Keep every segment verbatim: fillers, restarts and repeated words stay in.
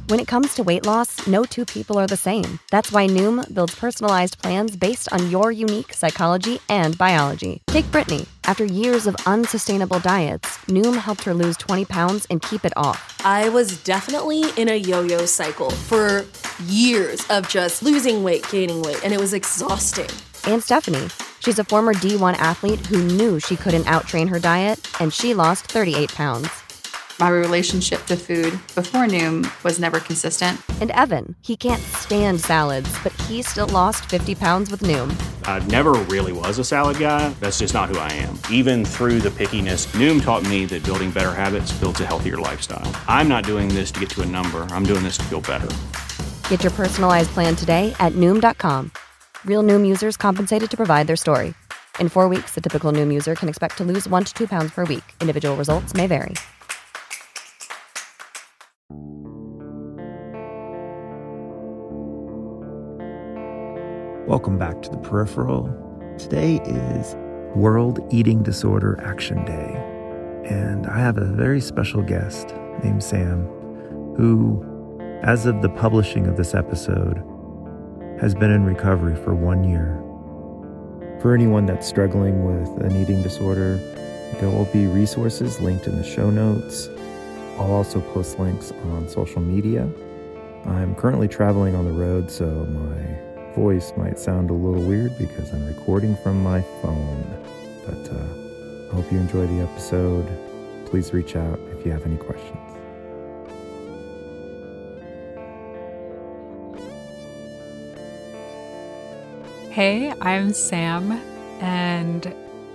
When it comes to weight loss, no two people are the same. That's why Noom builds personalized plans based on your unique psychology and biology. Take Brittany. After years of unsustainable diets, Noom helped her lose twenty pounds and keep it off. I was definitely in a yo-yo cycle for years of just losing weight, gaining weight, and it was exhausting. And Stephanie. She's a former D one athlete who knew she couldn't out-train her diet, and she lost thirty-eight pounds. My relationship to food before Noom was never consistent. And Evan, he can't stand salads, but he still lost fifty pounds with Noom. I never really was a salad guy. That's just not who I am. Even through the pickiness, Noom taught me that building better habits builds a healthier lifestyle. I'm not doing this to get to a number. I'm doing this to feel better. Get your personalized plan today at Noom dot com. Real Noom users compensated to provide their story. In four weeks, the typical Noom user can expect to lose one to two pounds per week. Individual results may vary. Welcome back to The Peripheral. Today is World Eating Disorder Action Day, and I have a very special guest named Sam, who, as of the publishing of this episode, has been in recovery for one year. For anyone that's struggling with an eating disorder, there will be resources linked in the show notes. I'll also post links on social media. I'm currently traveling on the road, so my voice might sound a little weird because I'm recording from my phone. But uh, I hope you enjoy the episode. Please reach out if you have any questions. Hey, I'm Sam, and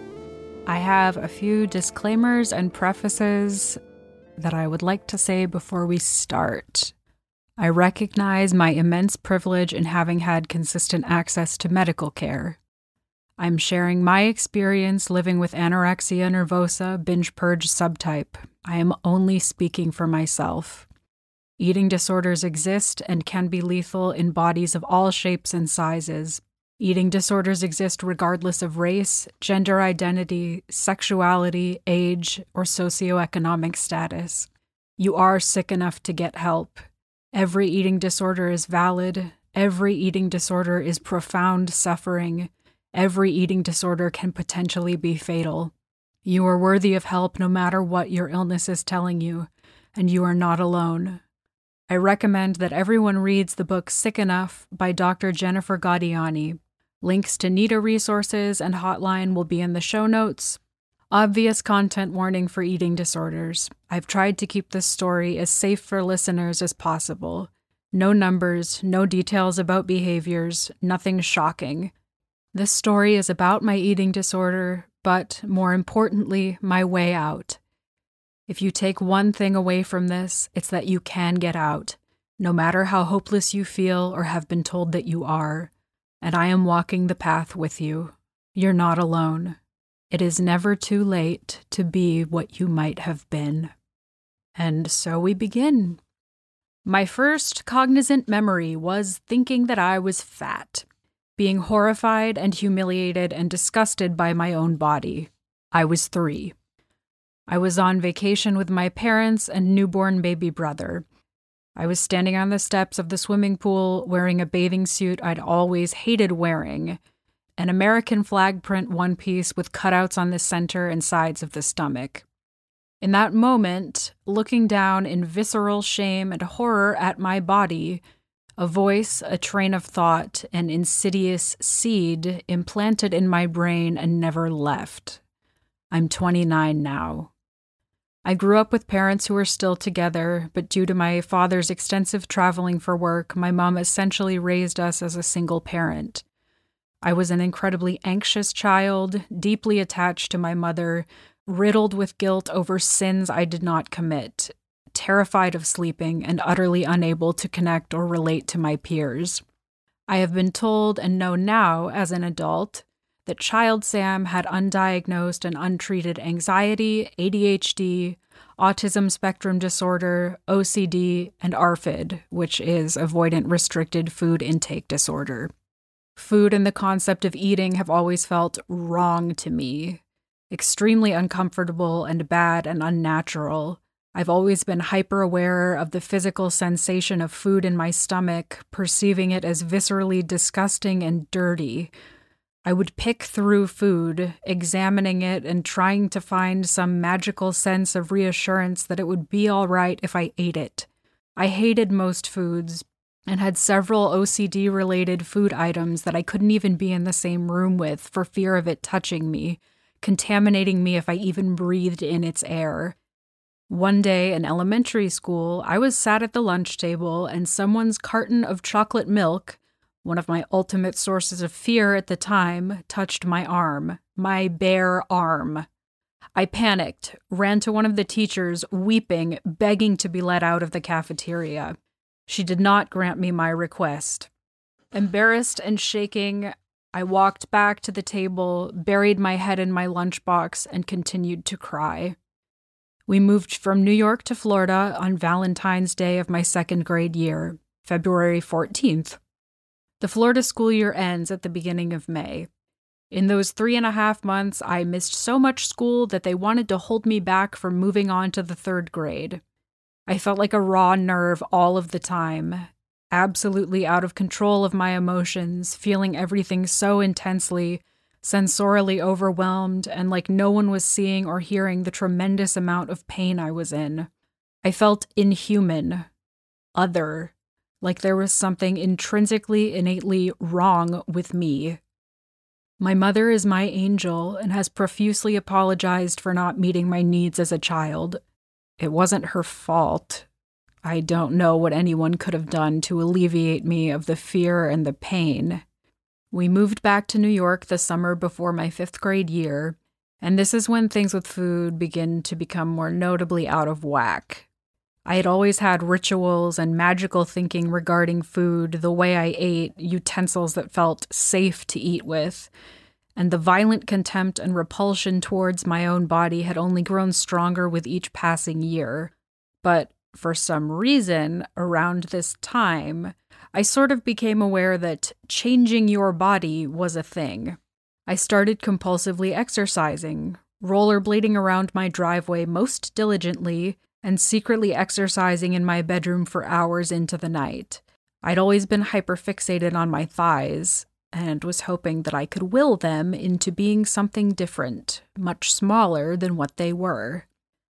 I have a few disclaimers and prefaces that I would like to say before we start. I recognize my immense privilege in having had consistent access to medical care. I'm sharing my experience living with anorexia nervosa binge purge subtype. I am only speaking for myself. Eating disorders exist and can be lethal in bodies of all shapes and sizes. Eating disorders exist regardless of race, gender identity, sexuality, age, or socioeconomic status. You are sick enough to get help. Every eating disorder is valid. Every eating disorder is profound suffering. Every eating disorder can potentially be fatal. You are worthy of help no matter what your illness is telling you, and you are not alone. I recommend that everyone reads the book Sick Enough by Doctor Jennifer Gaudiani. Links to NEDA resources and hotline will be in the show notes. Obvious content warning for eating disorders. I've tried to keep this story as safe for listeners as possible. No numbers, no details about behaviors, nothing shocking. This story is about my eating disorder, but more importantly, my way out. If you take one thing away from this, it's that you can get out, no matter how hopeless you feel or have been told that you are. And I am walking the path with you. You're not alone. It is never too late to be what you might have been. And so we begin. My first cognizant memory was thinking that I was fat, being horrified and humiliated and disgusted by my own body. I was three. I was on vacation with my parents and newborn baby brother. I was standing on the steps of the swimming pool wearing a bathing suit I'd always hated wearing, an American flag print one piece with cutouts on the center and sides of the stomach. In that moment, looking down in visceral shame and horror at my body, a voice, a train of thought, an insidious seed implanted in my brain and never left. I'm twenty-nine now. I grew up with parents who are still together, but due to my father's extensive traveling for work, my mom essentially raised us as a single parent. I was an incredibly anxious child, deeply attached to my mother, riddled with guilt over sins I did not commit, terrified of sleeping, and utterly unable to connect or relate to my peers. I have been told and know now, as an adult, that child Sam had undiagnosed and untreated anxiety, A D H D, autism spectrum disorder, O C D, and A R F I D, which is avoidant restricted food intake disorder. Food and the concept of eating have always felt wrong to me, extremely uncomfortable and bad and unnatural, I've always been hyper-aware of the physical sensation of food in my stomach, perceiving it as viscerally disgusting and dirty. I would pick through food, examining it and trying to find some magical sense of reassurance that it would be all right if I ate it. I hated most foods and had several O C D-related food items that I couldn't even be in the same room with for fear of it touching me, contaminating me if I even breathed in its air. One day in elementary school, I was sat at the lunch table and someone's carton of chocolate milk, one of my ultimate sources of fear at the time, touched my arm, my bare arm. I panicked, ran to one of the teachers, weeping, begging to be let out of the cafeteria. She did not grant me my request. Embarrassed and shaking, I walked back to the table, buried my head in my lunchbox, and continued to cry. We moved from New York to Florida on Valentine's Day of my second grade year, February fourteenth. The Florida school year ends at the beginning of May. In those three and a half months, I missed so much school that they wanted to hold me back from moving on to the third grade. I felt like a raw nerve all of the time, absolutely out of control of my emotions, feeling everything so intensely, sensorially overwhelmed, and like no one was seeing or hearing the tremendous amount of pain I was in. I felt inhuman, other, like there was something intrinsically, innately wrong with me. My mother is my angel and has profusely apologized for not meeting my needs as a child. It wasn't her fault. I don't know what anyone could have done to alleviate me of the fear and the pain. We moved back to New York the summer before my fifth grade year, and this is when things with food begin to become more notably out of whack. I had always had rituals and magical thinking regarding food, the way I ate, utensils that felt safe to eat with, and the violent contempt and repulsion towards my own body had only grown stronger with each passing year. But for some reason, around this time, I sort of became aware that changing your body was a thing. I started compulsively exercising, rollerblading around my driveway most diligently, and secretly exercising in my bedroom for hours into the night. I'd always been hyperfixated on my thighs, and was hoping that I could will them into being something different, much smaller than what they were.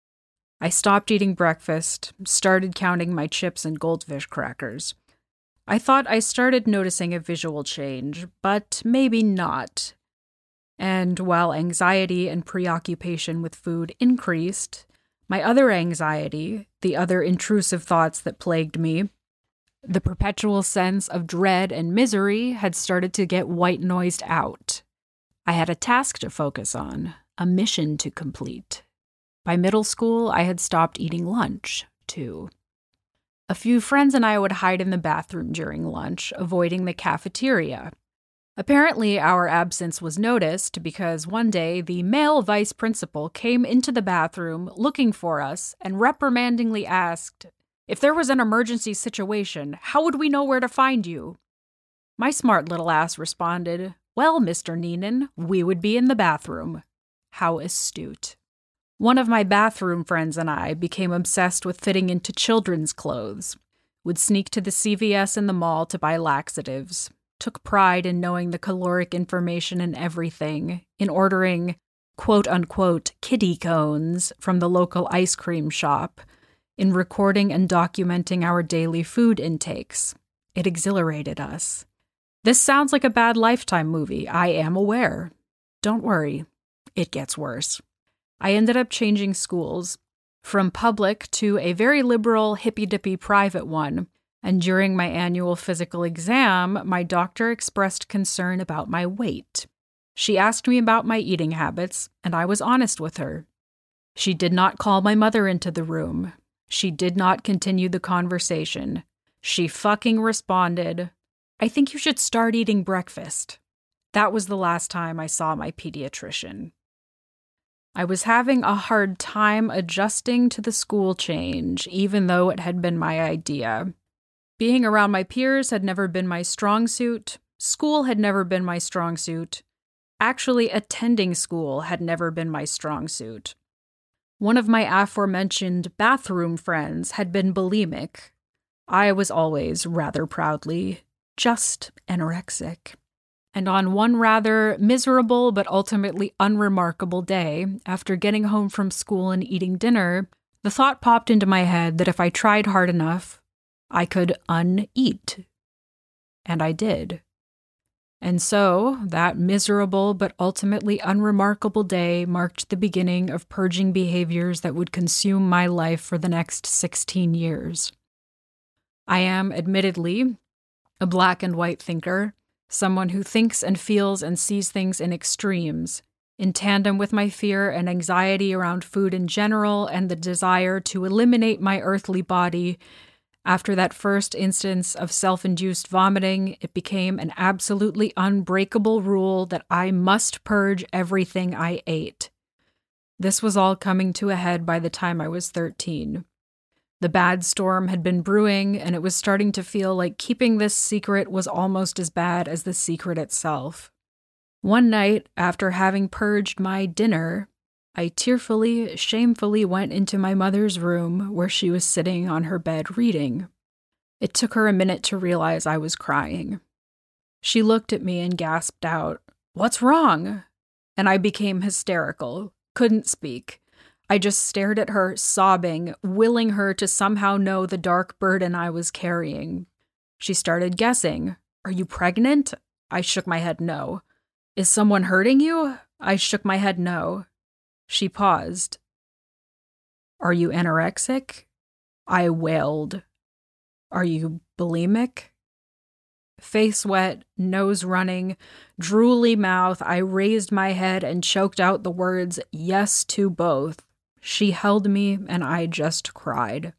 I stopped eating breakfast, started counting my chips and goldfish crackers. I thought I started noticing a visual change, but maybe not. And while anxiety and preoccupation with food increased, my other anxiety, the other intrusive thoughts that plagued me, the perpetual sense of dread and misery had started to get white-noised out. I had a task to focus on, a mission to complete. By middle school, I had stopped eating lunch, too. A few friends and I would hide in the bathroom during lunch, avoiding the cafeteria. Apparently, our absence was noticed because one day the male vice principal came into the bathroom looking for us and reprimandingly asked, "If there was an emergency situation, how would we know where to find you?" My smart little ass responded, "Well, Mister Neenan, we would be in the bathroom." How astute. One of my bathroom friends and I became obsessed with fitting into children's clothes, would sneak to the C V S in the mall to buy laxatives, took pride in knowing the caloric information in everything, in ordering quote-unquote kiddie cones from the local ice cream shop, in recording and documenting our daily food intakes. It exhilarated us. This sounds like a bad Lifetime movie, I am aware. Don't worry, it gets worse. I ended up changing schools, from public to a very liberal, hippy-dippy private one, and during my annual physical exam, my doctor expressed concern about my weight. She asked me about my eating habits, and I was honest with her. She did not call my mother into the room. She did not continue the conversation. She fucking responded, "I think you should start eating breakfast." That was the last time I saw my pediatrician. I was having a hard time adjusting to the school change, even though it had been my idea. Being around my peers had never been my strong suit. School had never been my strong suit. Actually, attending school had never been my strong suit. One of my aforementioned bathroom friends had been bulimic. I was always, rather proudly, just anorexic. And on one rather miserable but ultimately unremarkable day, after getting home from school and eating dinner, the thought popped into my head that if I tried hard enough, I could uneat. And I did. And so, that miserable but ultimately unremarkable day marked the beginning of purging behaviors that would consume my life for the next sixteen years. I am, admittedly, a black and white thinker, someone who thinks and feels and sees things in extremes, in tandem with my fear and anxiety around food in general and the desire to eliminate my earthly body. After that first instance of self-induced vomiting, it became an absolutely unbreakable rule that I must purge everything I ate. This was all coming to a head by the time I was thirteen. The bad storm had been brewing, and it was starting to feel like keeping this secret was almost as bad as the secret itself. One night, after having purged my dinner, I tearfully, shamefully went into my mother's room where she was sitting on her bed reading. It took her a minute to realize I was crying. She looked at me and gasped out, "What's wrong?" And I became hysterical, couldn't speak. I just stared at her, sobbing, willing her to somehow know the dark burden I was carrying. She started guessing. "Are you pregnant?" I shook my head no. "Is someone hurting you?" I shook my head no. She paused. "Are you anorexic?" I wailed. "Are you bulimic?" Face wet, nose running, drooly mouth, I raised my head and choked out the words, "Yes to both." She held me, and I just cried.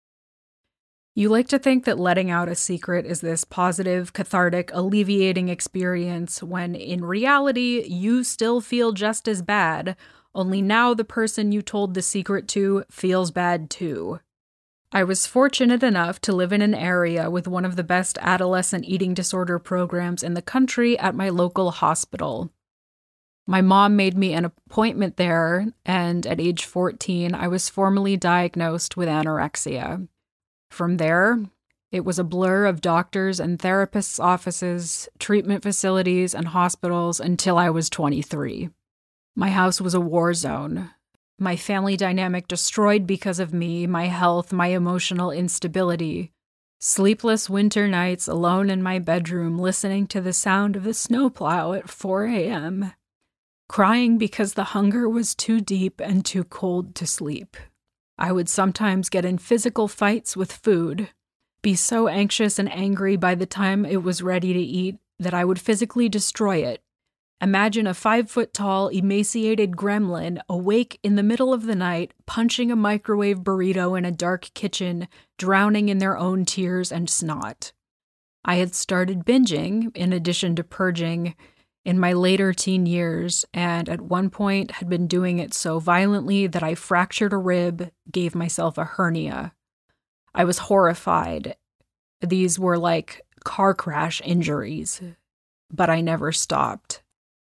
You like to think that letting out a secret is this positive, cathartic, alleviating experience, when in reality, you still feel just as bad, only now the person you told the secret to feels bad too. I was fortunate enough to live in an area with one of the best adolescent eating disorder programs in the country at my local hospital. My mom made me an appointment there, and at age fourteen, I was formally diagnosed with anorexia. From there, it was a blur of doctors' and therapists' offices, treatment facilities, and hospitals until I was twenty-three. My house was a war zone. My family dynamic destroyed because of me, my health, my emotional instability. Sleepless winter nights alone in my bedroom listening to the sound of the snowplow at four a.m. Crying because the hunger was too deep and too cold to sleep. I would sometimes get in physical fights with food, be so anxious and angry by the time it was ready to eat that I would physically destroy it. Imagine a five-foot-tall, emaciated gremlin awake in the middle of the night, punching a microwave burrito in a dark kitchen, drowning in their own tears and snot. I had started binging, in addition to purging, in my later teen years, and at one point had been doing it so violently that I fractured a rib, gave myself a hernia. I was horrified. These were like car crash injuries, but I never stopped.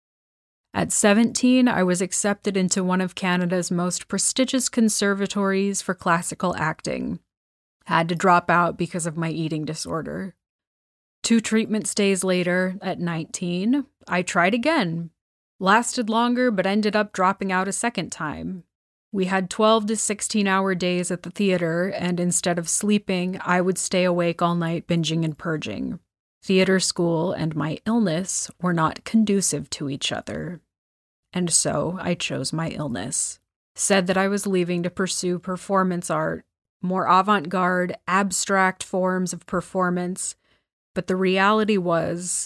At seventeen, I was accepted into one of Canada's most prestigious conservatories for classical acting. Had to drop out because of my eating disorder. Two treatment stays later, at nineteen, I tried again. Lasted longer, but ended up dropping out a second time. We had twelve to sixteen hour days at the theater, and instead of sleeping, I would stay awake all night binging and purging. Theater school and my illness were not conducive to each other. And so I chose my illness. Said that I was leaving to pursue performance art, more avant-garde, abstract forms of performance, but the reality was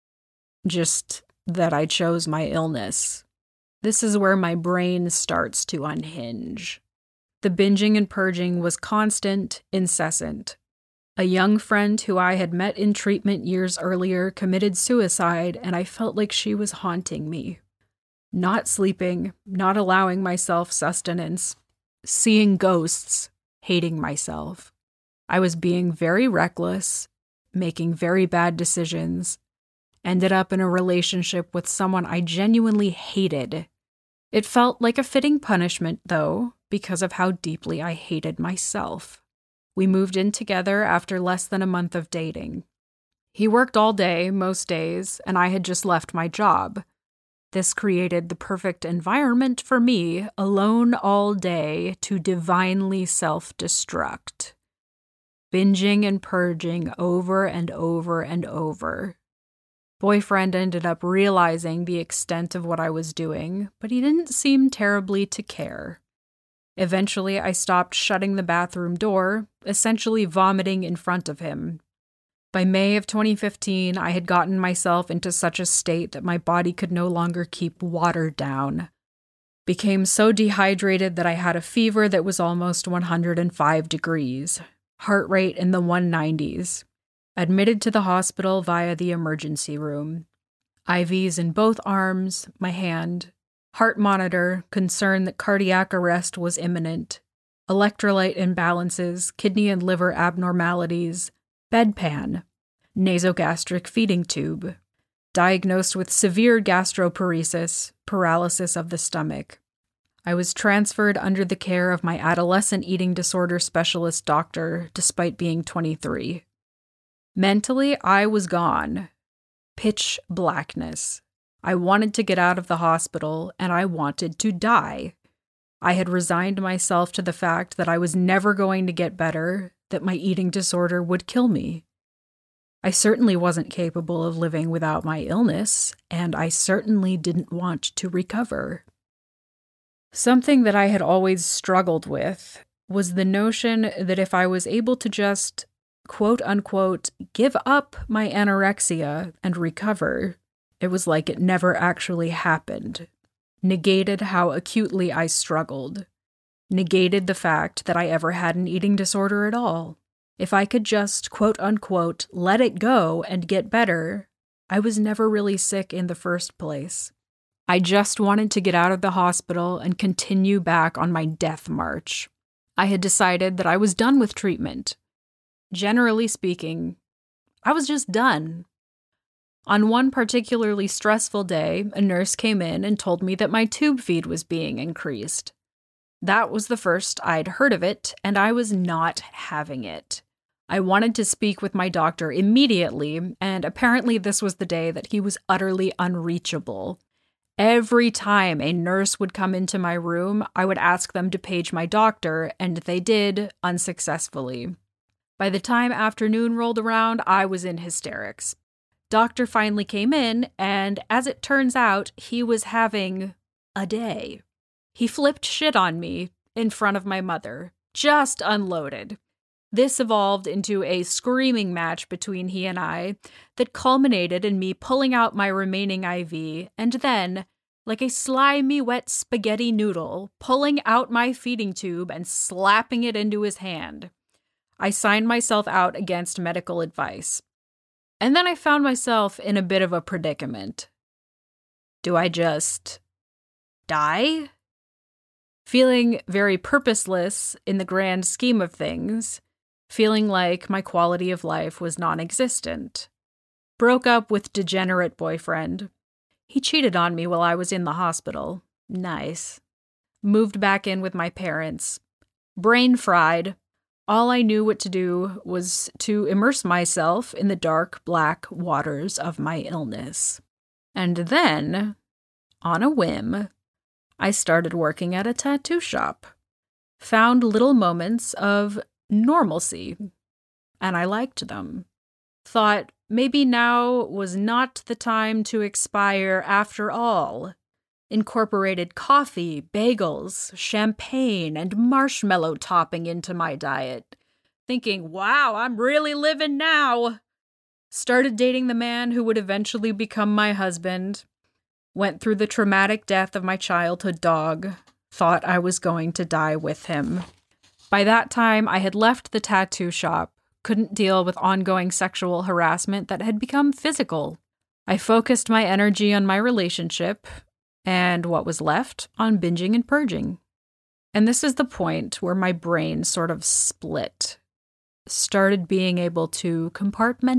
just that I chose my illness. This is where my brain starts to unhinge. The binging and purging was constant, incessant. A young friend who I had met in treatment years earlier committed suicide, and I felt like she was haunting me. Not sleeping, not allowing myself sustenance, seeing ghosts, hating myself. I was being very reckless, making very bad decisions, ended up in a relationship with someone I genuinely hated. It felt like a fitting punishment, though, because of how deeply I hated myself. We moved in together after less than a month of dating. He worked all day, most days, and I had just left my job. This created the perfect environment for me, alone all day, to divinely self-destruct. Binging and purging over and over and over. Boyfriend ended up realizing the extent of what I was doing, but he didn't seem terribly to care. Eventually, I stopped shutting the bathroom door, essentially vomiting in front of him. By May of twenty fifteen, I had gotten myself into such a state that my body could no longer keep water down. Became so dehydrated that I had a fever that was almost one hundred five degrees, heart rate in the one nineties. Admitted to the hospital via the emergency room. I Vs in both arms, my hand, heart monitor, concern that cardiac arrest was imminent, electrolyte imbalances, kidney and liver abnormalities, bedpan, nasogastric feeding tube, diagnosed with severe gastroparesis, paralysis of the stomach. I was transferred under the care of my adolescent eating disorder specialist doctor, despite being twenty-three. Mentally, I was gone. Pitch blackness. I wanted to get out of the hospital, and I wanted to die. I had resigned myself to the fact that I was never going to get better, that my eating disorder would kill me. I certainly wasn't capable of living without my illness, and I certainly didn't want to recover. Something that I had always struggled with was the notion that if I was able to just, quote-unquote, give up my anorexia and recover, it was like it never actually happened. Negated how acutely I struggled. Negated the fact that I ever had an eating disorder at all. If I could just, quote-unquote, let it go and get better, I was never really sick in the first place. I just wanted to get out of the hospital and continue back on my death march. I had decided that I was done with treatment. Generally speaking, I was just done. On one particularly stressful day, a nurse came in and told me that my tube feed was being increased. That was the first I'd heard of it, and I was not having it. I wanted to speak with my doctor immediately, and apparently this was the day that he was utterly unreachable. Every time a nurse would come into my room, I would ask them to page my doctor, and they did, unsuccessfully. By the time afternoon rolled around, I was in hysterics. Doctor finally came in, and as it turns out, he was having a day. He flipped shit on me in front of my mother. Just unloaded. This evolved into a screaming match between he and I that culminated in me pulling out my remaining I V and then, like a slimy wet spaghetti noodle, pulling out my feeding tube and slapping it into his hand. I signed myself out against medical advice. And then I found myself in a bit of a predicament. Do I just die? Feeling very purposeless in the grand scheme of things, feeling like my quality of life was non-existent. Broke up with degenerate boyfriend. He cheated on me while I was in the hospital. Nice. Moved back in with my parents. Brain fried. All I knew what to do was to immerse myself in the dark, black waters of my illness. And then, on a whim, I started working at a tattoo shop. Found little moments of normalcy, and I liked them. Thought maybe now was not the time to expire after all. Incorporated coffee, bagels, champagne, and marshmallow topping into my diet. Thinking, wow, I'm really living now. Started dating the man who would eventually become my husband. Went through the traumatic death of my childhood dog. Thought I was going to die with him. By that time, I had left the tattoo shop. Couldn't deal with ongoing sexual harassment that had become physical. I focused my energy on my relationship, and what was left on binging and purging. And this is the point where my brain sort of split. Started being able to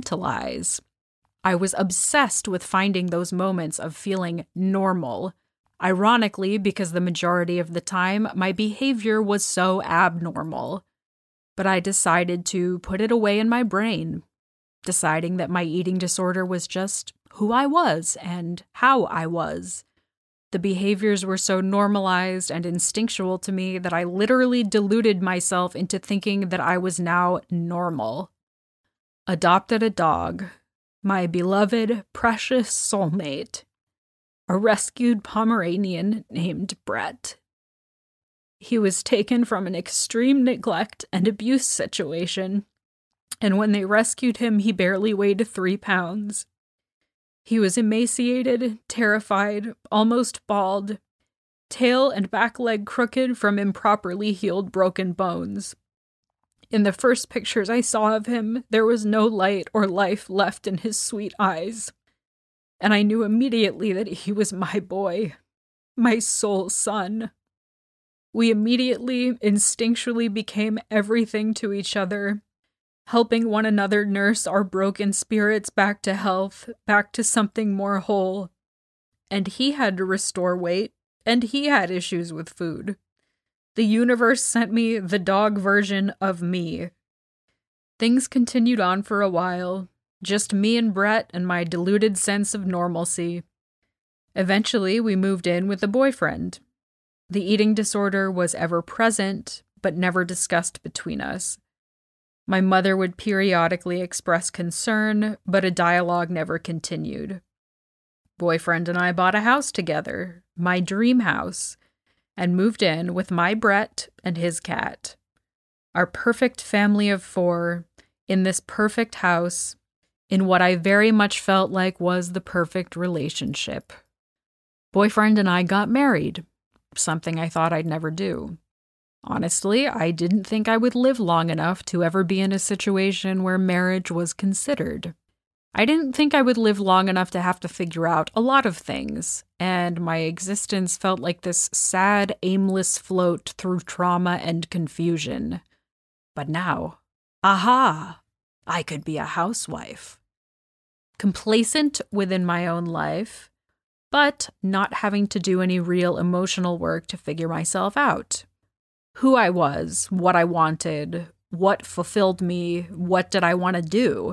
compartmentalize. I was obsessed with finding those moments of feeling normal, Ironically, because the majority of the time, my behavior was so abnormal. But I decided to put it away in my brain, deciding that my eating disorder was just who I was and how I was. The behaviors were so normalized and instinctual to me that I literally deluded myself into thinking that I was now normal. Adopted a dog, my beloved, precious soulmate, a rescued Pomeranian named Brett. He was taken from an extreme neglect and abuse situation, and when they rescued him, he barely weighed three pounds. He was emaciated, terrified, almost bald, tail and back leg crooked from improperly healed broken bones. In the first pictures I saw of him, there was no light or life left in his sweet eyes, and I knew immediately that he was my boy, my soul son. We immediately, instinctually became everything to each other, helping one another nurse our broken spirits back to health, back to something more whole. And he had to restore weight, and he had issues with food. The universe sent me the dog version of me. Things continued on for a while, just me and Brett and my deluded sense of normalcy. Eventually, we moved in with a boyfriend. The eating disorder was ever present, but never discussed between us. My mother would periodically express concern, but a dialogue never continued. Boyfriend and I bought a house together, my dream house, and moved in with my Brett and his cat. Our perfect family of four, in this perfect house, in what I very much felt like was the perfect relationship. Boyfriend and I got married, something I thought I'd never do. Honestly, I didn't think I would live long enough to ever be in a situation where marriage was considered. I didn't think I would live long enough to have to figure out a lot of things, and my existence felt like this sad, aimless float through trauma and confusion. But now, aha, I could be a housewife. Complacent within my own life, but not having to do any real emotional work to figure myself out. Who I was, what I wanted, what fulfilled me, what did I want to do.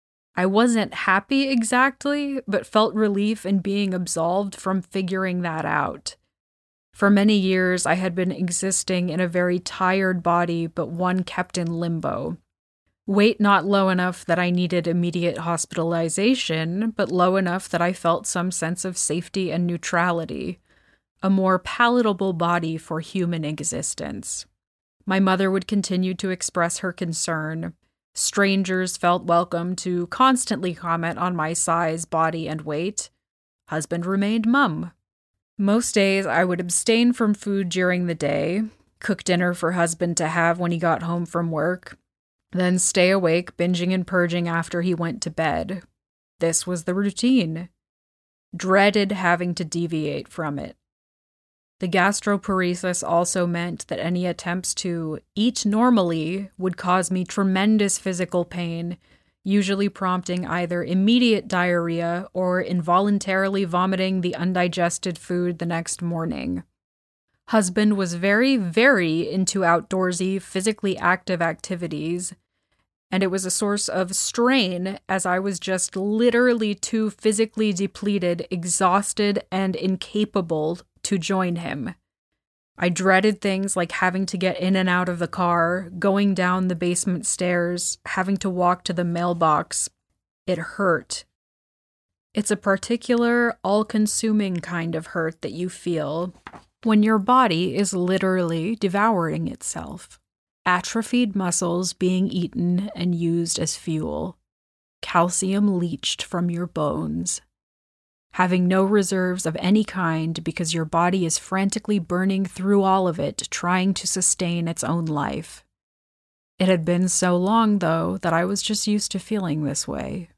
I wasn't happy exactly, but felt relief in being absolved from figuring that out. For many years, I had been existing in a very tired body, but one kept in limbo. Weight not low enough that I needed immediate hospitalization, but low enough that I felt some sense of safety and neutrality. A more palatable body for human existence. My mother would continue to express her concern. Strangers felt welcome to constantly comment on my size, body, and weight. Husband remained mum. Most days I would abstain from food during the day, cook dinner for husband to have when he got home from work, then stay awake binging and purging after he went to bed. This was the routine. Dreaded having to deviate from it. The gastroparesis also meant that any attempts to eat normally would cause me tremendous physical pain, usually prompting either immediate diarrhea or involuntarily vomiting the undigested food the next morning. Husband was very, very into outdoorsy, physically active activities, and it was a source of strain as I was just literally too physically depleted, exhausted, and incapable to join him. I dreaded things like having to get in and out of the car, going down the basement stairs, having to walk to the mailbox. It hurt. It's a particular, all-consuming kind of hurt that you feel when your body is literally devouring itself. Atrophied muscles being eaten and used as fuel. Calcium leached from your bones. Having no reserves of any kind because your body is frantically burning through all of it, trying to sustain its own life. It had been so long, though, that I was just used to feeling this way.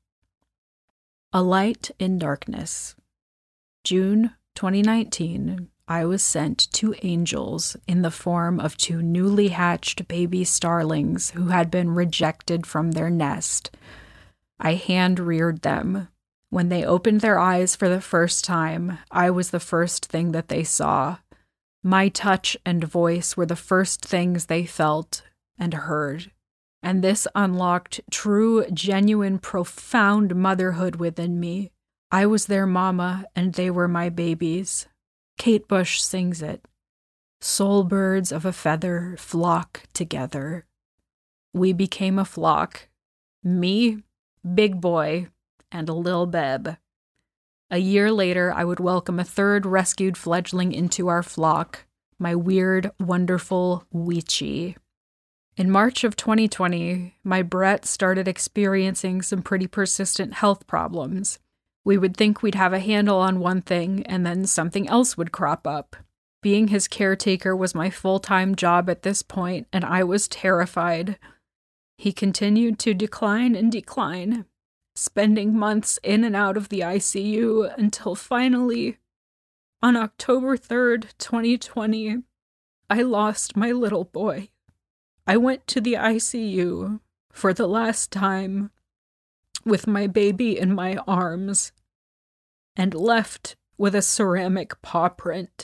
A light in darkness. June twenty nineteen, I was sent two angels in the form of two newly hatched baby starlings who had been rejected from their nest. I hand-reared them. When they opened their eyes for the first time, I was the first thing that they saw. My touch and voice were the first things they felt and heard. And this unlocked true, genuine, profound motherhood within me. I was their mama, and they were my babies. Kate Bush sings it. Soul birds of a feather flock together. We became a flock. Me, Big Boy, and Lil Beb. A year later, I would welcome a third rescued fledgling into our flock, my weird, wonderful Weechie. In March of twenty twenty, my Brett started experiencing some pretty persistent health problems. We would think we'd have a handle on one thing, and then something else would crop up. Being his caretaker was my full-time job at this point, and I was terrified. He continued to decline and decline, spending months in and out of the I C U until finally, on October third, twenty twenty, I lost my little boy. I went to the I C U for the last time with my baby in my arms and left with a ceramic paw print.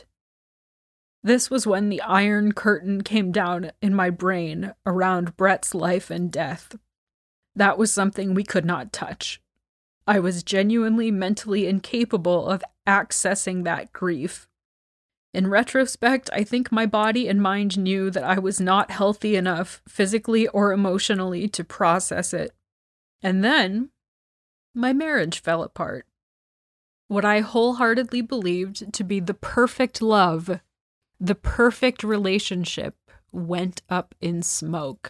This was when the iron curtain came down in my brain around Brett's life and death. That was something we could not touch. I was genuinely mentally incapable of accessing that grief. In retrospect, I think my body and mind knew that I was not healthy enough physically or emotionally to process it. And then, my marriage fell apart. What I wholeheartedly believed to be the perfect love, the perfect relationship, went up in smoke.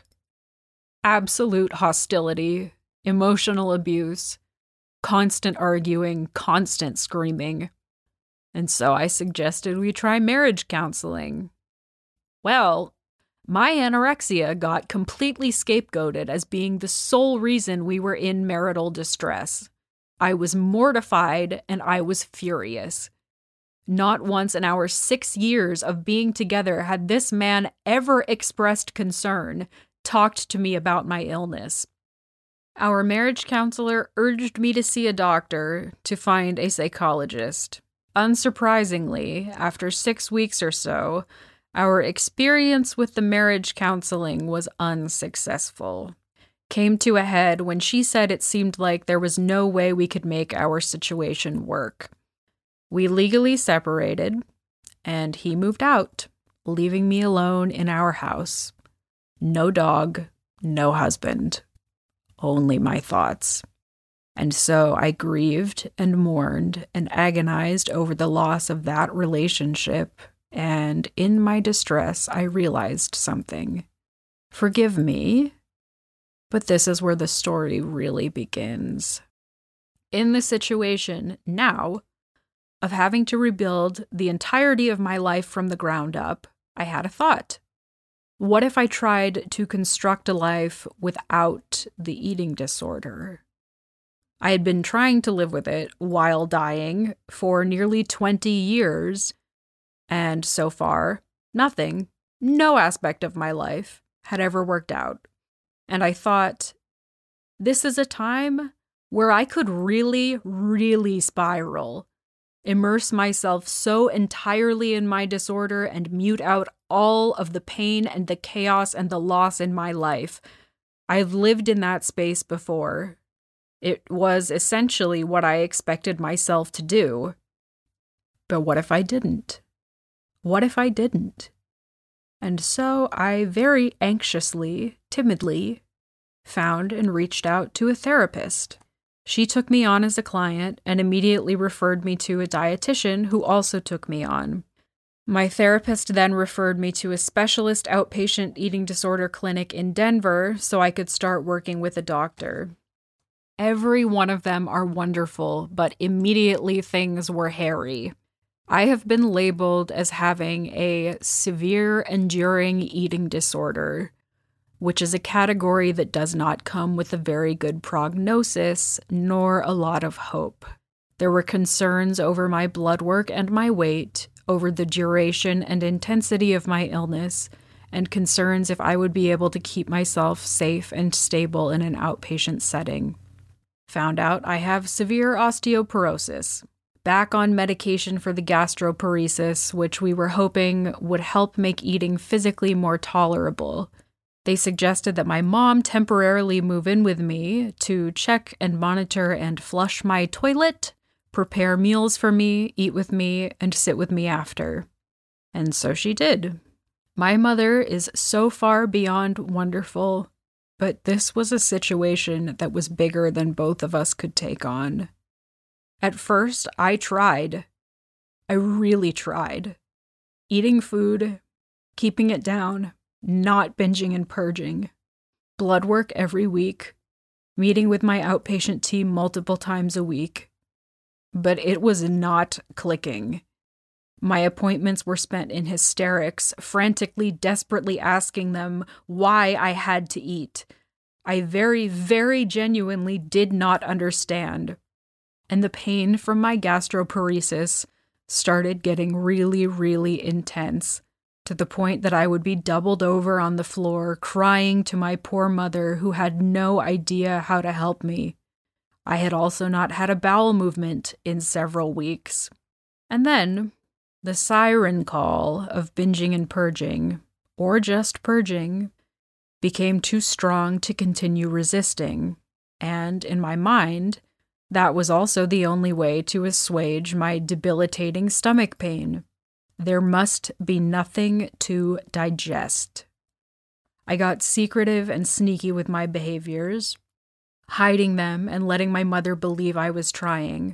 Absolute hostility, emotional abuse, constant arguing, constant screaming. And so I suggested we try marriage counseling. Well, my anorexia got completely scapegoated as being the sole reason we were in marital distress. I was mortified and I was furious. Not once in our six years of being together had this man ever expressed concern, talked to me about my illness. Our marriage counselor urged me to see a doctor, to find a psychologist. Unsurprisingly, after six weeks or so, our experience with the marriage counseling was unsuccessful. Came to a head when she said it seemed like there was no way we could make our situation work. We legally separated, and he moved out, leaving me alone in our house. No dog, no husband, only my thoughts. And so I grieved and mourned and agonized over the loss of that relationship, and in my distress, I realized something. Forgive me, but this is where the story really begins. In the situation now of having to rebuild the entirety of my life from the ground up, I had a thought. What if I tried to construct a life without the eating disorder? I had been trying to live with it while dying for nearly twenty years, and so far, nothing, no aspect of my life had ever worked out. And I thought, this is a time where I could really, really spiral, immerse myself so entirely in my disorder and mute out all of the pain and the chaos and the loss in my life. I've lived in that space before. It was essentially what I expected myself to do. But what if I didn't? What if I didn't? And so I very anxiously, timidly, found and reached out to a therapist. She took me on as a client and immediately referred me to a dietitian who also took me on. My therapist then referred me to a specialist outpatient eating disorder clinic in Denver so I could start working with a doctor. Every one of them are wonderful, but immediately things were hairy. I have been labeled as having a severe enduring eating disorder, which is a category that does not come with a very good prognosis, nor a lot of hope. There were concerns over my blood work and my weight, over the duration and intensity of my illness, and concerns if I would be able to keep myself safe and stable in an outpatient setting. Found out I have severe osteoporosis. Back on medication for the gastroparesis, which we were hoping would help make eating physically more tolerable. They suggested that my mom temporarily move in with me to check and monitor and flush my toilet, prepare meals for me, eat with me, and sit with me after. And so she did. My mother is so far beyond wonderful, but this was a situation that was bigger than both of us could take on. At first, I tried. I really tried. Eating food, keeping it down, not binging and purging. Blood work every week, meeting with my outpatient team multiple times a week. But it was not clicking. My appointments were spent in hysterics, frantically, desperately asking them why I had to eat. I very, very genuinely did not understand. And the pain from my gastroparesis started getting really, really intense, to the point that I would be doubled over on the floor, crying to my poor mother who had no idea how to help me. I had also not had a bowel movement in several weeks. And then, the siren call of binging and purging, or just purging, became too strong to continue resisting, and in my mind, that was also the only way to assuage my debilitating stomach pain. There must be nothing to digest. I got secretive and sneaky with my behaviors, hiding them and letting my mother believe I was trying.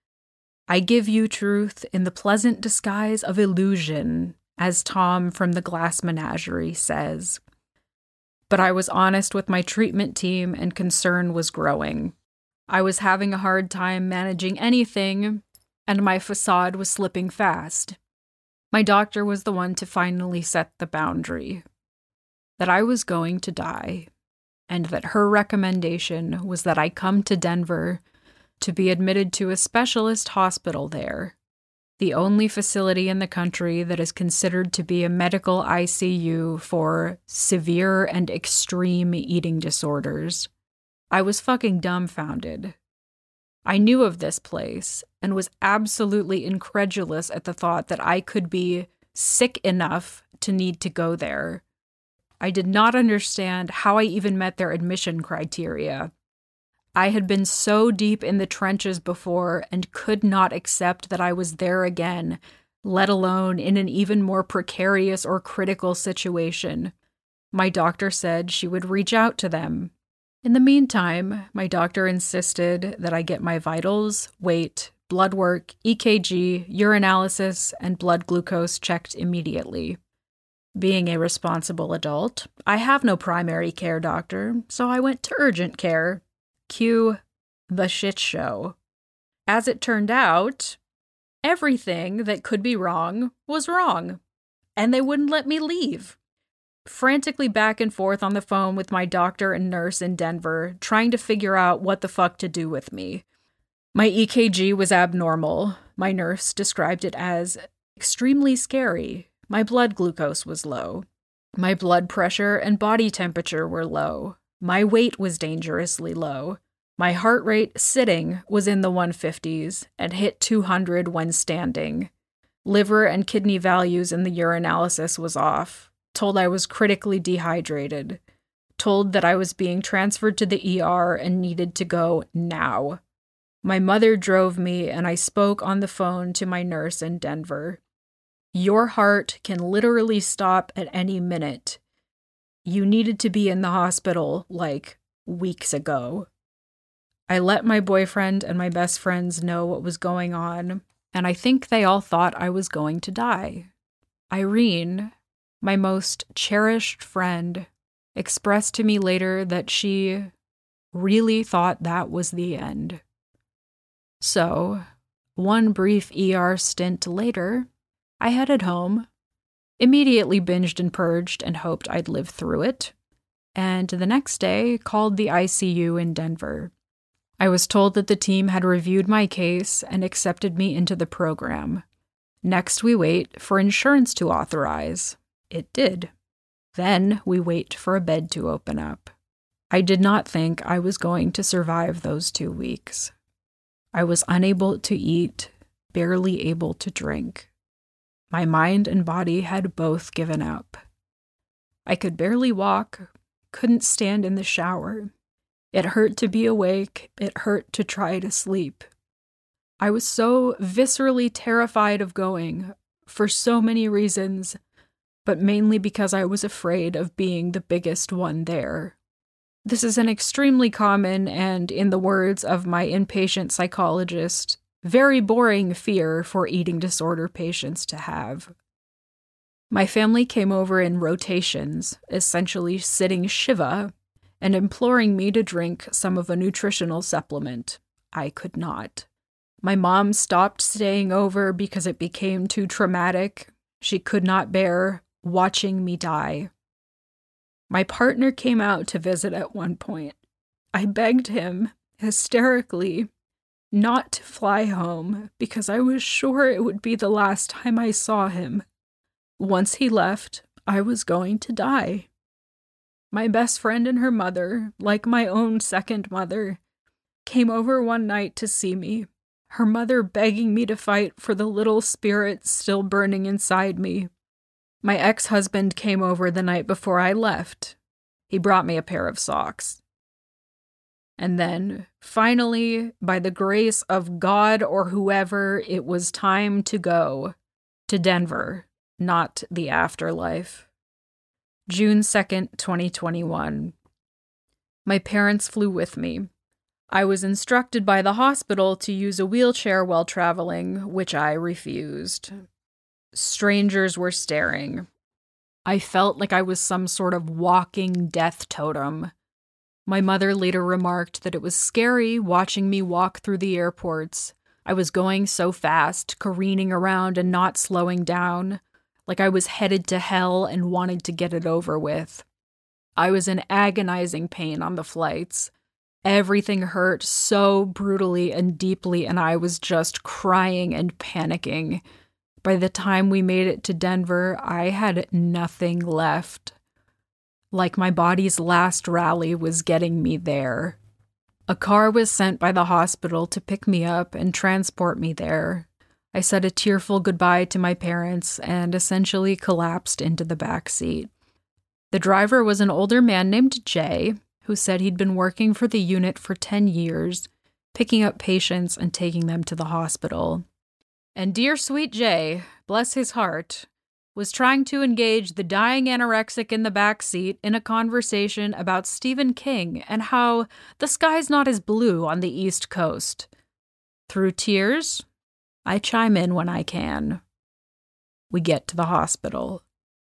I give you truth in the pleasant disguise of illusion, as Tom from the Glass Menagerie says. But I was honest with my treatment team, and concern was growing. I was having a hard time managing anything, and my facade was slipping fast. My doctor was the one to finally set the boundary. That I was going to die, and that her recommendation was that I come to Denver to be admitted to a specialist hospital there, the only facility in the country that is considered to be a medical I C U for severe and extreme eating disorders. I was fucking dumbfounded. I knew of this place and was absolutely incredulous at the thought that I could be sick enough to need to go there. I did not understand how I even met their admission criteria. I had been so deep in the trenches before and could not accept that I was there again, let alone in an even more precarious or critical situation. My doctor said she would reach out to them. In the meantime, my doctor insisted that I get my vitals, weight, blood work, E K G, urinalysis, and blood glucose checked immediately. Being a responsible adult, I have no primary care doctor, so I went to urgent care. Cue the shit show. As it turned out, everything that could be wrong was wrong, and they wouldn't let me leave. Frantically back and forth on the phone with my doctor and nurse in Denver, trying to figure out what the fuck to do with me. My E K G was abnormal. My nurse described it as extremely scary. My blood glucose was low. My blood pressure and body temperature were low. My weight was dangerously low. My heart rate sitting was in the one fifties and hit two hundred when standing. Liver and kidney values in the urinalysis was off. Told I was critically dehydrated. Told that I was being transferred to the E R and needed to go now. My mother drove me, and I spoke on the phone to my nurse in Denver. Your heart can literally stop at any minute. You needed to be in the hospital, like, weeks ago. I let my boyfriend and my best friends know what was going on, and I think they all thought I was going to die. Irene, my most cherished friend, expressed to me later that she really thought that was the end. So, one brief E R stint later, I headed home, immediately binged and purged and hoped I'd live through it, and the next day called the I C U in Denver. I was told that the team had reviewed my case and accepted me into the program. Next, we wait for insurance to authorize. It did. Then we wait for a bed to open up. I did not think I was going to survive those two weeks. I was unable to eat, barely able to drink. My mind and body had both given up. I could barely walk, couldn't stand in the shower. It hurt to be awake, it hurt to try to sleep. I was so viscerally terrified of going, for so many reasons, but mainly because I was afraid of being the biggest one there. This is an extremely common and, in the words of my inpatient psychologist, very boring fear for eating disorder patients to have. My family came over in rotations, essentially sitting Shiva, and imploring me to drink some of a nutritional supplement. I could not. My mom stopped staying over because it became too traumatic. She could not bear watching me die. My partner came out to visit at one point. I begged him, hysterically, not to fly home because I was sure it would be the last time I saw him. Once he left, I was going to die. My best friend and her mother, like my own second mother, came over one night to see me, her mother begging me to fight for the little spirit still burning inside me. My ex-husband came over the night before I left. He brought me a pair of socks. And then, finally, by the grace of God or whoever, it was time to go to Denver, not the afterlife. June second, twenty twenty-one. My parents flew with me. I was instructed by the hospital to use a wheelchair while traveling, which I refused. Strangers were staring. I felt like I was some sort of walking death totem. My mother later remarked that it was scary watching me walk through the airports. I was going so fast, careening around and not slowing down, like I was headed to hell and wanted to get it over with. I was in agonizing pain on the flights. Everything hurt so brutally and deeply, and I was just crying and panicking. By the time we made it to Denver, I had nothing left. Like my body's last rally was getting me there. A car was sent by the hospital to pick me up and transport me there. I said a tearful goodbye to my parents and essentially collapsed into the back seat. The driver was an older man named Jay, who said he'd been working for the unit for ten years, picking up patients and taking them to the hospital. And dear sweet Jay, bless his heart, was trying to engage the dying anorexic in the back seat in a conversation about Stephen King and how the sky's not as blue on the East Coast. Through tears, I chime in when I can. We get to the hospital.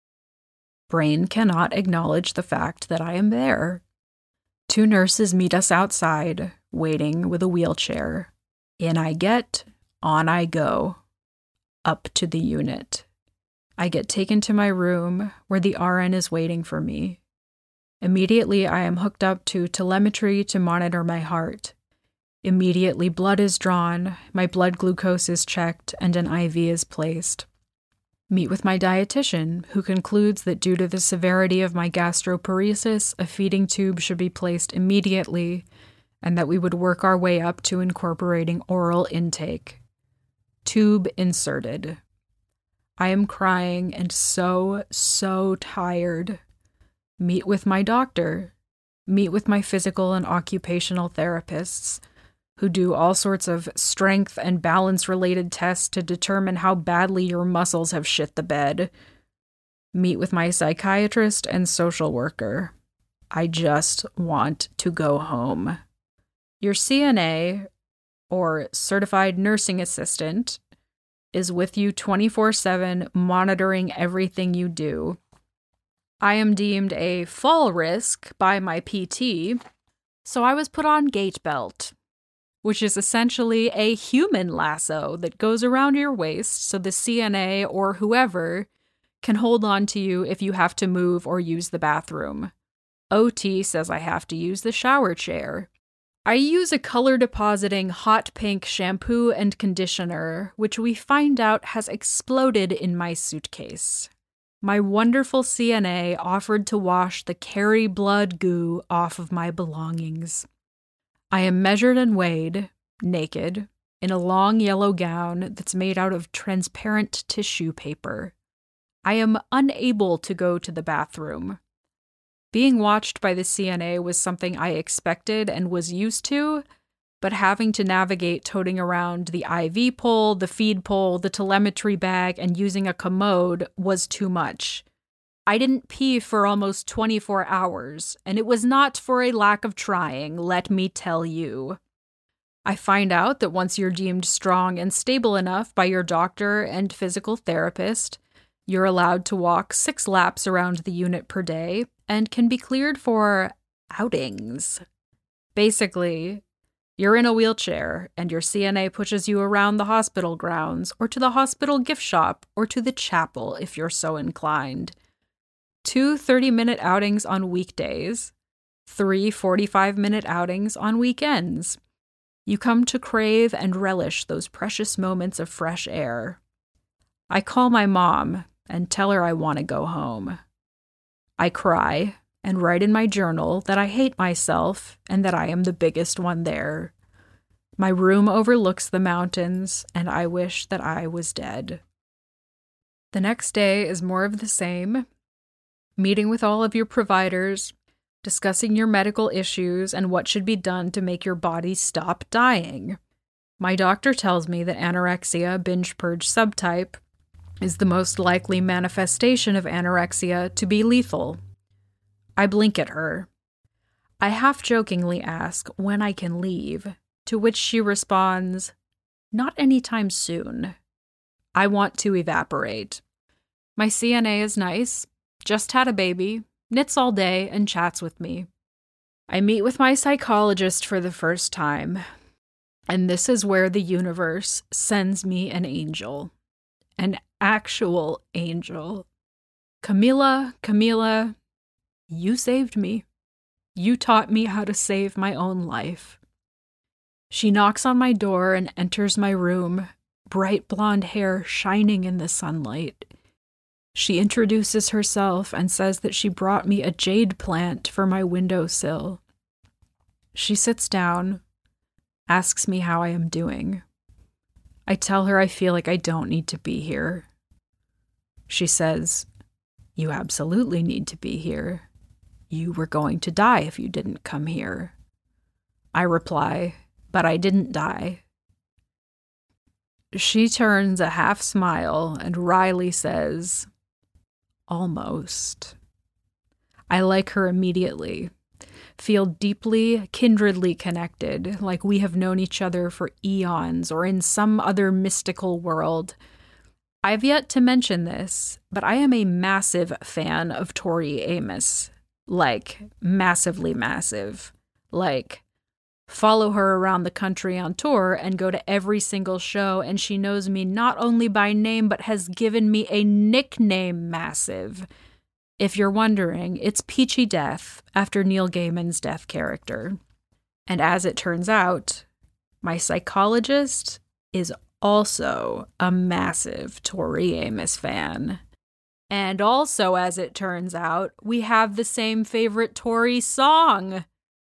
Brain cannot acknowledge the fact that I am there. Two nurses meet us outside, waiting with a wheelchair. In I get, on I go. Up to the unit. I get taken to my room, where the R N is waiting for me. Immediately, I am hooked up to telemetry to monitor my heart. Immediately, blood is drawn, my blood glucose is checked, and an I V is placed. Meet with my dietitian, who concludes that due to the severity of my gastroparesis, a feeding tube should be placed immediately, and that we would work our way up to incorporating oral intake. Tube inserted. I am crying and so, so tired. Meet with my doctor. Meet with my physical and occupational therapists, who do all sorts of strength and balance-related tests to determine how badly your muscles have shit the bed. Meet with my psychiatrist and social worker. I just want to go home. Your C N A, or Certified Nursing Assistant, is with you twenty-four seven, monitoring everything you do. I am deemed a fall risk by my P T, so I was put on gait belt, which is essentially a human lasso that goes around your waist so the C N A or whoever can hold on to you if you have to move or use the bathroom. O T says I have to use the shower chair. I use a color-depositing hot pink shampoo and conditioner, which we find out has exploded in my suitcase. my wonderful C N A offered to wash the Kerry blood goo off of my belongings. I am measured and weighed, naked, in a long yellow gown that's made out of transparent tissue paper. I am unable to go to the bathroom. Being watched by the C N A was something I expected and was used to, but having to navigate toting around the I V pole, the feed pole, the telemetry bag, and using a commode was too much. I didn't pee for almost twenty-four hours, and it was not for a lack of trying, let me tell you. I find out that once you're deemed strong and stable enough by your doctor and physical therapist, you're allowed to walk six laps around the unit per day and can be cleared for outings. Basically, you're in a wheelchair, and your C N A pushes you around the hospital grounds, or to the hospital gift shop, or to the chapel if you're so inclined. Two thirty-minute outings on weekdays, three forty-five-minute outings on weekends. You come to crave and relish those precious moments of fresh air. I call my mom and tell her I want to go home. I cry and write in my journal that I hate myself and that I am the biggest one there. My room overlooks the mountains, and I wish that I was dead. The next day is more of the same. Meeting with all of your providers, discussing your medical issues and what should be done to make your body stop dying. My doctor tells me that anorexia binge purge subtype is the most likely manifestation of anorexia to be lethal. I blink at her. I half-jokingly ask when I can leave, to which she responds, "Not anytime soon. I want to evaporate." My C N A is nice, just had a baby, knits all day, and chats with me. I meet with my psychologist for the first time, and this is where the universe sends me an angel. An actual angel. Camila, Camila, you saved me. You taught me how to save my own life. She knocks on my door and enters my room, bright blonde hair shining in the sunlight. She introduces herself and says that she brought me a jade plant for my windowsill. She sits down, asks me how I am doing. I tell her I feel like I don't need to be here. She says, "You absolutely need to be here. You were going to die if you didn't come here." I reply, "But I didn't die." She turns a half smile and wryly says, "Almost." I like her immediately, feel deeply, kindredly connected, like we have known each other for eons or in some other mystical world. I've yet to mention this, but I am a massive fan of Tori Amos. Like, massively massive. Like, follow her around the country on tour and go to every single show, and she knows me not only by name, but has given me a nickname, Massive. If you're wondering, it's Peachy Death, after Neil Gaiman's Death character. And as it turns out, my psychologist is also a massive Tori Amos fan. And also, as it turns out, we have the same favorite Tori song.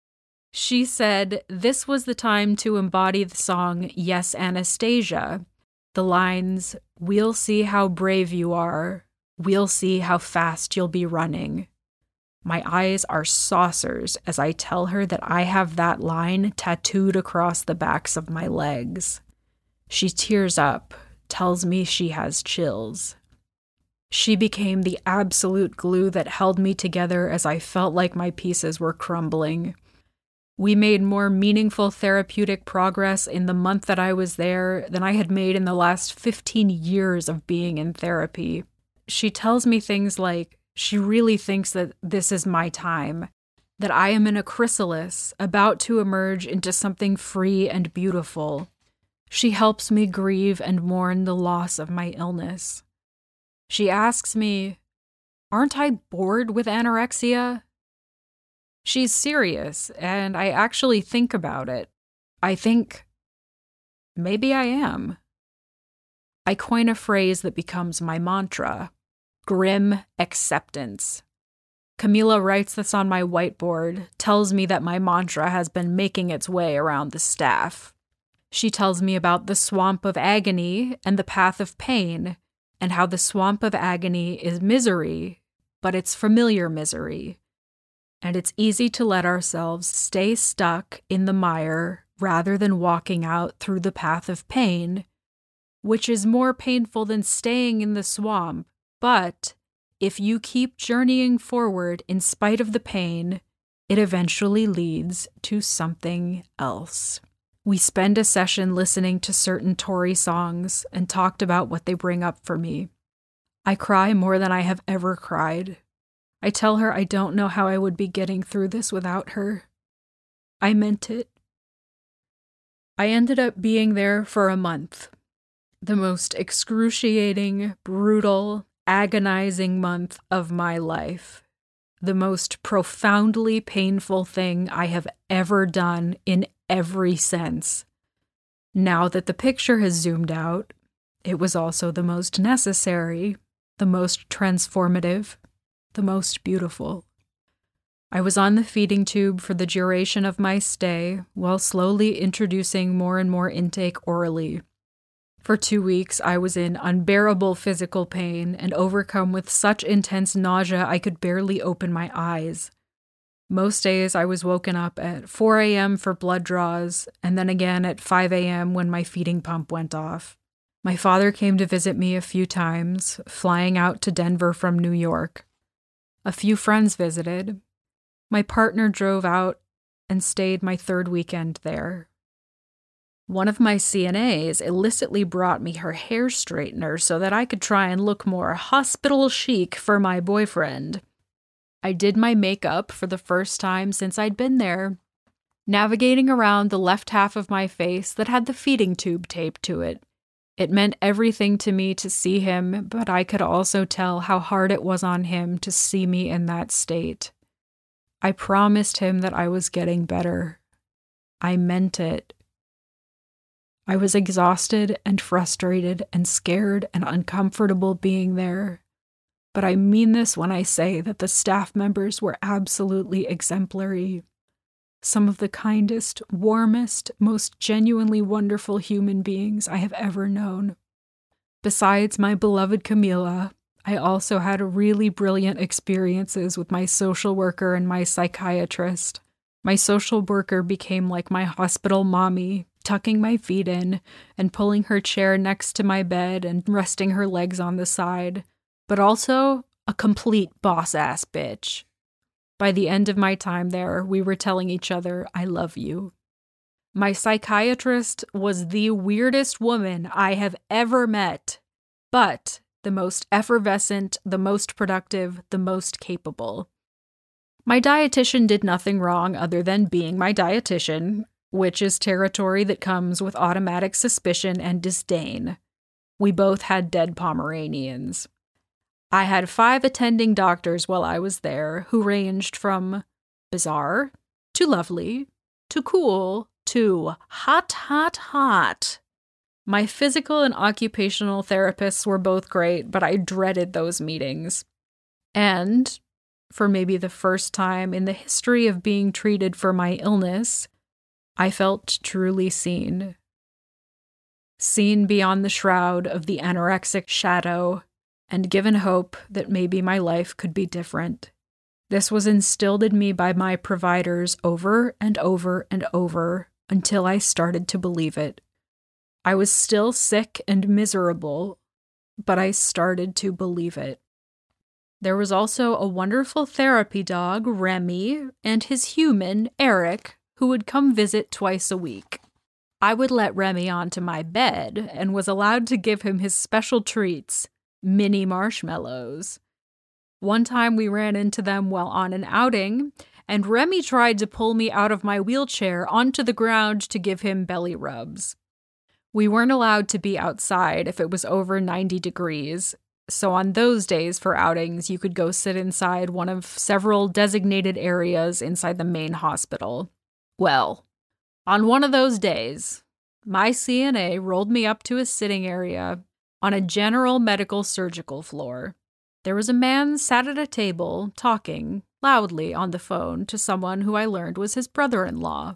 She said this was the time to embody the song Yes, Anastasia. The lines, "We'll see how brave you are. We'll see how fast you'll be running." My eyes are saucers as I tell her that I have that line tattooed across the backs of my legs. She tears up, tells me she has chills. She became the absolute glue that held me together as I felt like my pieces were crumbling. We made more meaningful therapeutic progress in the month that I was there than I had made in the last fifteen years of being in therapy. She tells me things like she really thinks that this is my time, that I am in a chrysalis about to emerge into something free and beautiful. She helps me grieve and mourn the loss of my illness. She asks me, "Aren't I bored with anorexia?" She's serious, and I actually think about it. I think, maybe I am. I coin a phrase that becomes my mantra. grim acceptance. Camila writes this on my whiteboard, tells me that my mantra has been making its way around the staff. She tells me about the swamp of agony and the path of pain, and how the swamp of agony is misery, but it's familiar misery. And it's easy to let ourselves stay stuck in the mire rather than walking out through the path of pain, which is more painful than staying in the swamp. But if you keep journeying forward in spite of the pain, it eventually leads to something else. We spend a session listening to certain Tori songs and talked about what they bring up for me. I cry more than I have ever cried. I tell her I don't know how I would be getting through this without her. I meant it. I ended up being there for a month. The most excruciating, brutal, agonizing month of my life. The most profoundly painful thing I have ever done in every sense. Now that the picture has zoomed out, it was also the most necessary, the most transformative, the most beautiful. I was on the feeding tube for the duration of my stay, while slowly introducing more and more intake orally. For two weeks, I was in unbearable physical pain and overcome with such intense nausea I could barely open my eyes. Most days I was woken up at four a.m. for blood draws, and then again at five a.m. when my feeding pump went off. My father came to visit me a few times, flying out to Denver from New York. A few friends visited. My partner drove out and stayed my third weekend there. One of my C N As illicitly brought me her hair straightener so that I could try and look more hospital chic for my boyfriend. I did my makeup for the first time since I'd been there, navigating around the left half of my face that had the feeding tube taped to it. It meant everything to me to see him, but I could also tell how hard it was on him to see me in that state. I promised him that I was getting better. I meant it. I was exhausted and frustrated and scared and uncomfortable being there. But I mean this when I say that the staff members were absolutely exemplary. Some of the kindest, warmest, most genuinely wonderful human beings I have ever known. Besides my beloved Camila, I also had really brilliant experiences with my social worker and my psychiatrist. My social worker became like my hospital mommy, tucking my feet in and pulling her chair next to my bed and resting her legs on the side, but also a complete boss-ass bitch. By the end of my time there, we were telling each other, I love you. My psychiatrist was the weirdest woman I have ever met, but the most effervescent, the most productive, the most capable. My dietitian did nothing wrong other than being my dietitian, which is territory that comes with automatic suspicion and disdain. We both had dead Pomeranians. I had five attending doctors while I was there who ranged from bizarre to lovely to cool to hot, hot, hot. My physical and occupational therapists were both great, but I dreaded those meetings. And, for maybe the first time in the history of being treated for my illness, I felt truly seen. Seen beyond the shroud of the anorexic shadow, and given hope that maybe my life could be different. This was instilled in me by my providers over and over and over until I started to believe it. I was still sick and miserable, but I started to believe it. There was also a wonderful therapy dog, Remy, and his human, Eric, who would come visit twice a week. I would let Remy onto my bed and was allowed to give him his special treats, mini marshmallows. One time we ran into them while on an outing, and Remy tried to pull me out of my wheelchair onto the ground to give him belly rubs. We weren't allowed to be outside if it was over ninety degrees, so on those days for outings, you could go sit inside one of several designated areas inside the main hospital. Well, on one of those days, my C N A rolled me up to a sitting area on a general medical surgical floor. There was a man sat at a table talking loudly on the phone to someone who I learned was his brother-in-law.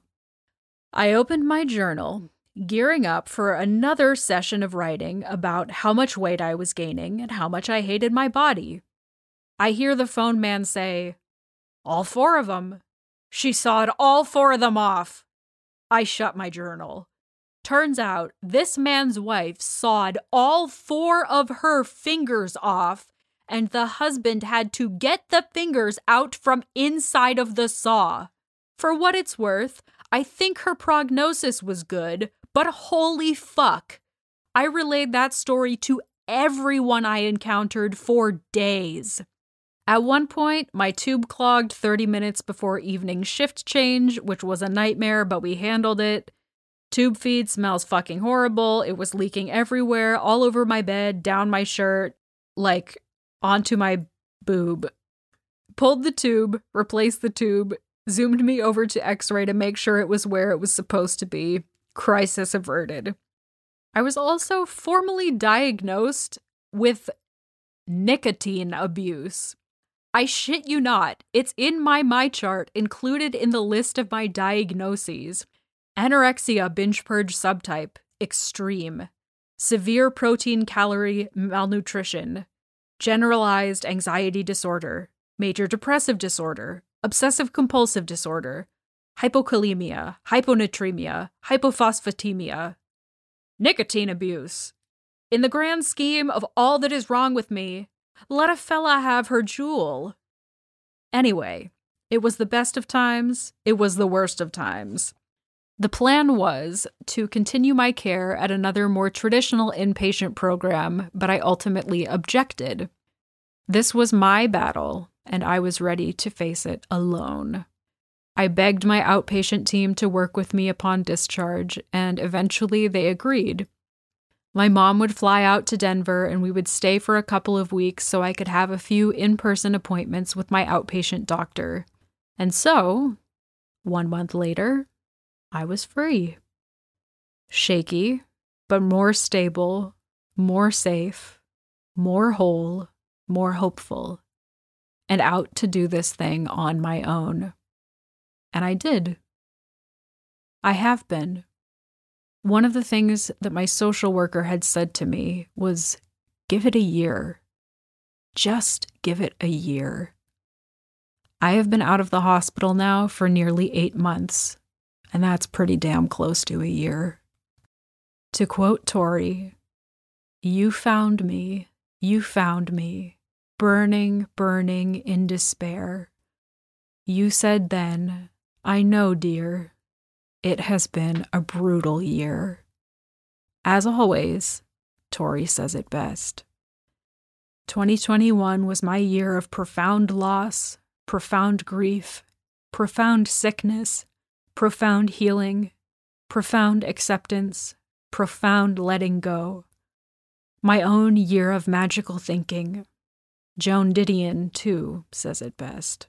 I opened my journal, gearing up for another session of writing about how much weight I was gaining and how much I hated my body. I hear the phone man say, "All four of them. She sawed all four of them off." I shut my journal. Turns out this man's wife sawed all four of her fingers off, and the husband had to get the fingers out from inside of the saw. For what it's worth, I think her prognosis was good, but holy fuck. I relayed that story to everyone I encountered for days. At one point, my tube clogged thirty minutes before evening shift change, which was a nightmare, but we handled it. Tube feed smells fucking horrible. It was leaking everywhere, all over my bed, down my shirt, like onto my boob. Pulled the tube, replaced the tube, zoomed me over to X-ray to make sure it was where it was supposed to be. Crisis averted. I was also formally diagnosed with nicotine abuse. I shit you not, it's in my MyChart, included in the list of my diagnoses. Anorexia binge purge subtype, extreme. Severe protein calorie malnutrition. Generalized anxiety disorder. Major depressive disorder. Obsessive compulsive disorder. Hypokalemia. Hyponatremia. Hypophosphatemia. Nicotine abuse. In the grand scheme of all that is wrong with me, let a fella have her jewel. Anyway, it was the best of times, it was the worst of times. The plan was to continue my care at another more traditional inpatient program, but I ultimately objected. This was my battle, and I was ready to face it alone. I begged my outpatient team to work with me upon discharge, and eventually they agreed. My mom would fly out to Denver, and we would stay for a couple of weeks so I could have a few in-person appointments with my outpatient doctor. And so, one month later, I was free. Shaky, but more stable, more safe, more whole, more hopeful, and out to do this thing on my own. And I did. I have been. One of the things that my social worker had said to me was, give it a year. Just give it a year. I have been out of the hospital now for nearly eight months, and that's pretty damn close to a year. To quote Tori, "You found me, you found me, burning, burning in despair. You said then, I know, dear, it has been a brutal year." As always, Tori says it best. twenty twenty-one was my year of profound loss, profound grief, profound sickness, profound healing, profound acceptance, profound letting go. My own year of magical thinking. Joan Didion, too, says it best.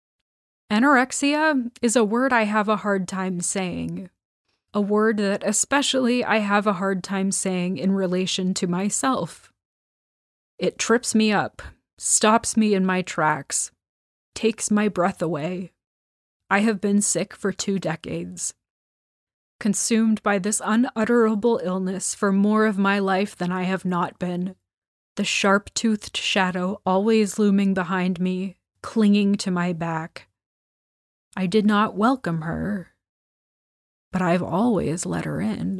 Anorexia is a word I have a hard time saying. A word that especially I have a hard time saying in relation to myself. It trips me up, stops me in my tracks, takes my breath away. I have been sick for two decades. Consumed by this unutterable illness for more of my life than I have not been. The sharp-toothed shadow always looming behind me, clinging to my back. I did not welcome her, but I've always let her in.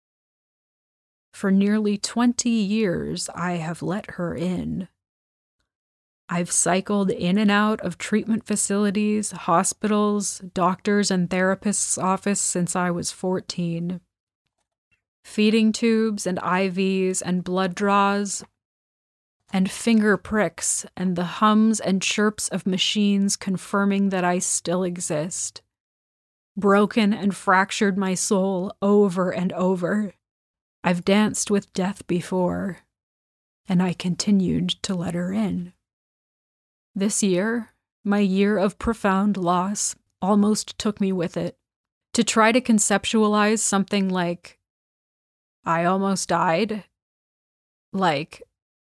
For nearly twenty years, I have let her in. I've cycled in and out of treatment facilities, hospitals, doctors' and therapists' office since I was fourteen. Feeding tubes and I Vs and blood draws, and finger pricks and the hums and chirps of machines confirming that I still exist. Broken and fractured my soul over and over. I've danced with death before, and I continued to let her in. This year, my year of profound loss, almost took me with it. To try to conceptualize something like, I almost died, like,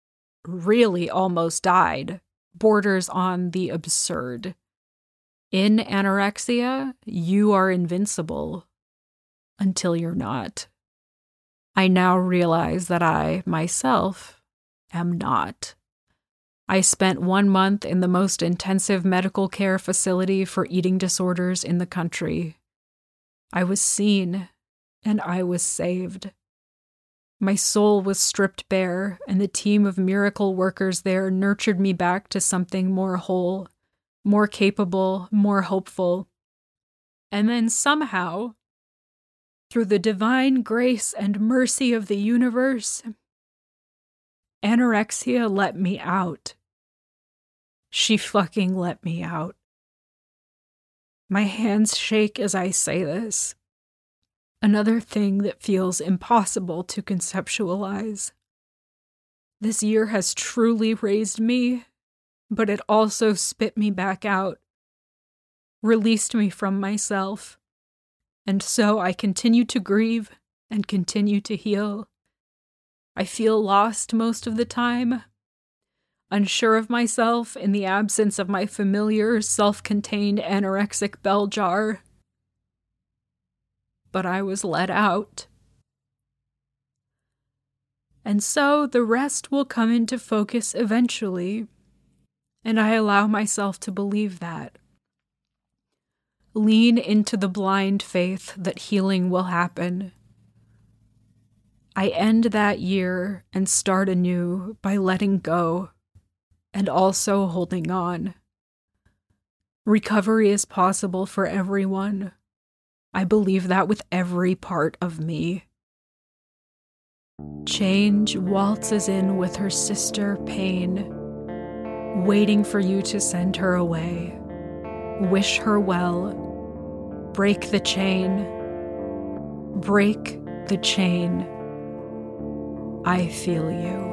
really almost died borders on the absurd. In anorexia, you are invincible until you're not. I now realize that I, myself, am not. I spent one month in the most intensive medical care facility for eating disorders in the country. I was seen, and I was saved. My soul was stripped bare, and the team of miracle workers there nurtured me back to something more whole, more capable, more hopeful. And then somehow, through the divine grace and mercy of the universe, anorexia let me out. She fucking let me out. My hands shake as I say this. Another thing that feels impossible to conceptualize. This year has truly raised me, but it also spit me back out, released me from myself, and so I continue to grieve and continue to heal. I feel lost most of the time, unsure of myself in the absence of my familiar, self-contained anorexic bell jar. But I was let out. And so the rest will come into focus eventually, and I allow myself to believe that. Lean into the blind faith that healing will happen. I end that year and start anew by letting go and also holding on. Recovery is possible for everyone. I believe that with every part of me. Change waltzes in with her sister, Pain, waiting for you to send her away. Wish her well. Break the chain. Break the chain. I feel you.